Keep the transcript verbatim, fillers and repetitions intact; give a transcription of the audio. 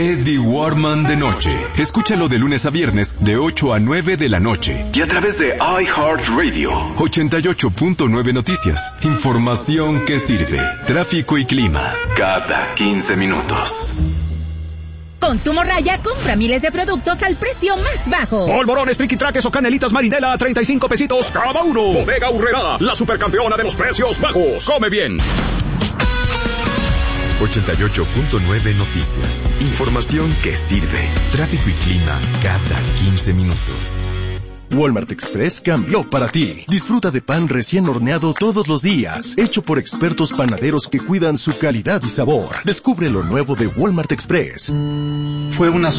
Eddie Warman de noche. Escúchalo de lunes a viernes de ocho a nueve de la noche. Y a través de iHeartRadio. ochenta y ocho punto nueve Noticias. Información que sirve. Tráfico y clima. Cada quince minutos. Con tu morraya, compra miles de productos al precio más bajo. Polvorones, triquitraques o canelitas Marinela a treinta y cinco pesitos cada uno. Bodega Aurrerá, la supercampeona de los precios bajos. Come bien. ochenta y ocho punto nueve Noticias. Información que sirve. Tráfico y clima cada quince minutos. Walmart Express cambió para ti. Disfruta de pan recién horneado todos los días, hecho por expertos panaderos que cuidan su calidad y sabor. Descubre lo nuevo de Walmart Express. Fue una